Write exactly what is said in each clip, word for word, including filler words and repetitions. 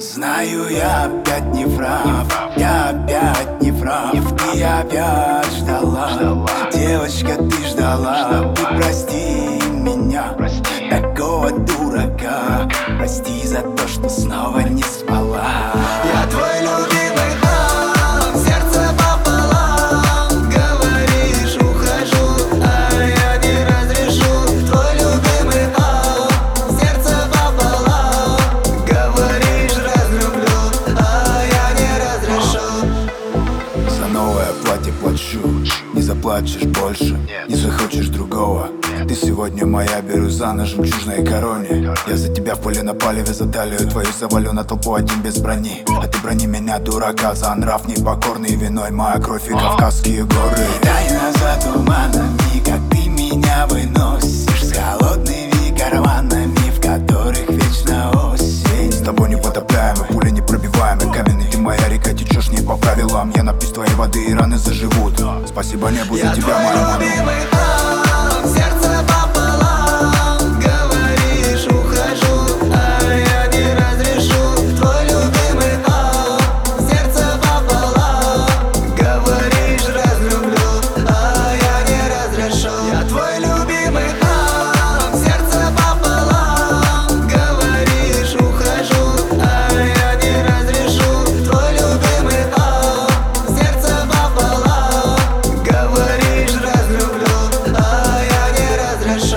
Знаю, я опять не прав, я опять не прав. Ты опять ждала, девочка, ты ждала. Ты прости меня, такого дурака. Прости за то, что снова не спала. Я твой любимый хан, сердце пополам. Говоришь, ухожу, а я не разрешу. Твой любимый хан, сердце пополам. Говоришь, разлюблю, а я не разрешу. За новое платье плачу, не заплачешь больше, не захочешь другого. Ты сегодня моя, беру за на жемчужной короне. Я за тебя в поле на палеве, за талию твою завалю на толпу один без брони. А ты брони меня, дурака, за нрав непокорный. Виной моя кровь и Кавказские горы. Тайна за туманами, как ты меня выносишь, с холодными карманами, в которых вечно осень. С тобой непотопляемый, пуля непробиваемый, каменный ты моя река, течешь не по правилам. Я напьюсь твоей воды и раны заживут. Спасибо небу за тебя, моя мама. Сердце пополам, говоришь, ухожу, а я не разрешу. Твой любимый хан, сердце пополам. Говоришь, разлюблю, а я не разрешу. Я твой любимый хан, сердце пополам. Говоришь, ухожу, а я не разрешу. Твой любимый хан, сердце пополам. Говоришь, разлюблю, а я не разрешу.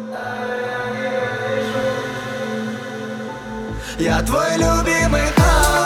Я твой любимый хан.